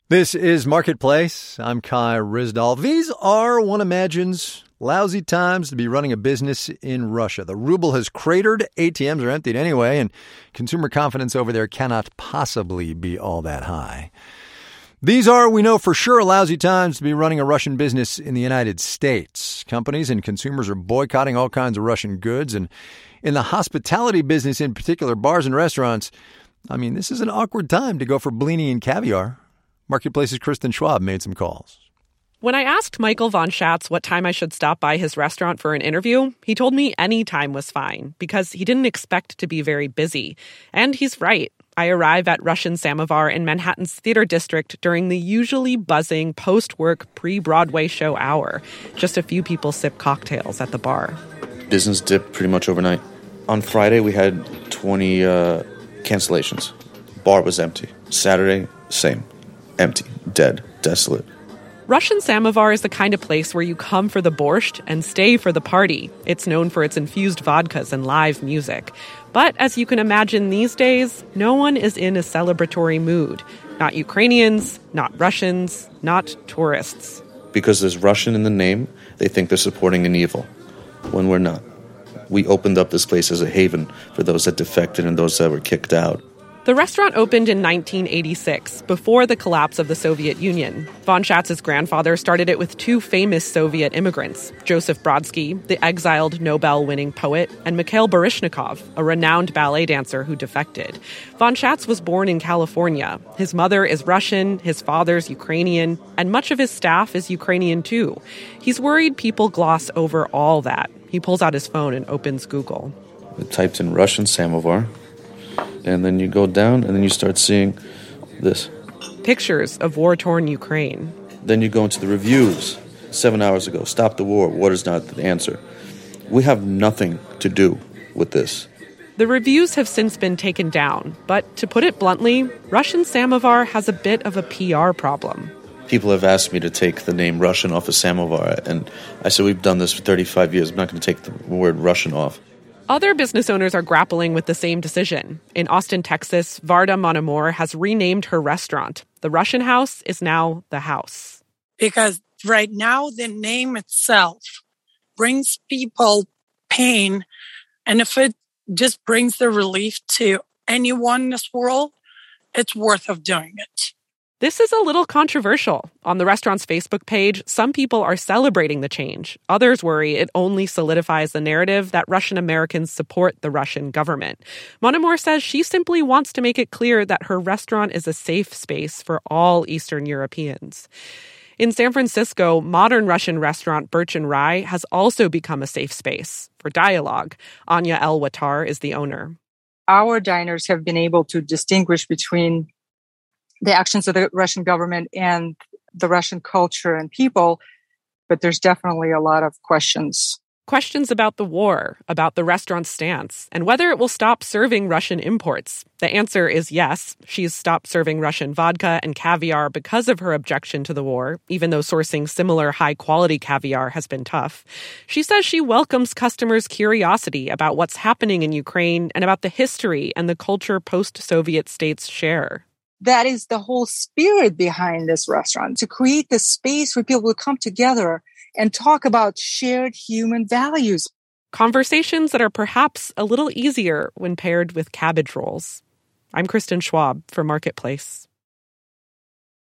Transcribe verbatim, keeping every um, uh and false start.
This is Marketplace. I'm Kai Ryssdal. These are, one imagines, lousy times to be running a business in Russia. The ruble has cratered, A T Ms are emptied anyway, and consumer confidence over there cannot possibly be all that high. These are, we know for sure, lousy times to be running a Russian business in the United States. Companies and consumers are boycotting all kinds of Russian goods, and in the hospitality business in particular, bars and restaurants, I mean, this is an awkward time to go for blini and caviar. Marketplace's Kristen Schwab made some calls. When I asked Michael von Schatz what time I should stop by his restaurant for an interview, he told me any time was fine because he didn't expect to be very busy. And he's right. I arrive at Russian Samovar in Manhattan's theater district during the usually buzzing post-work pre-Broadway show hour. Just a few people sip cocktails at the bar. Business dipped pretty much overnight. On Friday, we had twenty uh, cancellations. Bar was empty. Saturday, same. Empty, dead, desolate. Russian Samovar is the kind of place where you come for the borscht and stay for the party. It's known for its infused vodkas and live music. But as you can imagine these days, no one is in a celebratory mood. Not Ukrainians, not Russians, not tourists. Because there's Russian in the name, they think they're supporting an evil, when we're not. We opened up this place as a haven for those that defected and those that were kicked out. The restaurant opened in nineteen eighty-six, before the collapse of the Soviet Union. Von Schatz's grandfather started it with two famous Soviet immigrants, Joseph Brodsky, the exiled Nobel-winning poet, and Mikhail Baryshnikov, a renowned ballet dancer who defected. Von Schatz was born in California. His mother is Russian, his father's Ukrainian, and much of his staff is Ukrainian too. He's worried people gloss over all that. He pulls out his phone and opens Google. I typed in Russian Samovar. And then you go down, and then you start seeing this. Pictures of war-torn Ukraine. Then you go into the reviews. Seven hours ago, stop the war. War is not the answer. We have nothing to do with this. The reviews have since been taken down. But to put it bluntly, Russian Samovar has a bit of a P R problem. People have asked me to take the name Russian off of Samovar. And I said, we've done this for thirty-five years. I'm not going to take the word Russian off. Other business owners are grappling with the same decision. In Austin, Texas, Varda Monamour has renamed her restaurant. The Russian House is now the House. Because right now, the name itself brings people pain. And if it just brings the relief to anyone in this world, it's worth of doing it. This is a little controversial. On the restaurant's Facebook page, some people are celebrating the change. Others worry it only solidifies the narrative that Russian Americans support the Russian government. Monamour says she simply wants to make it clear that her restaurant is a safe space for all Eastern Europeans. In San Francisco, modern Russian restaurant Birch and Rye has also become a safe space for dialogue. Anya El-Wattar is the owner. Our diners have been able to distinguish between the actions of the Russian government and the Russian culture and people, but there's definitely a lot of questions. Questions about the war, about the restaurant's stance, and whether it will stop serving Russian imports. The answer is yes. She's stopped serving Russian vodka and caviar because of her objection to the war, even though sourcing similar high-quality caviar has been tough. She says she welcomes customers' curiosity about what's happening in Ukraine and about the history and the culture post-Soviet states share. That is the whole spirit behind this restaurant, to create this space where people will come together and talk about shared human values. Conversations that are perhaps a little easier when paired with cabbage rolls. I'm Kristen Schwab for Marketplace.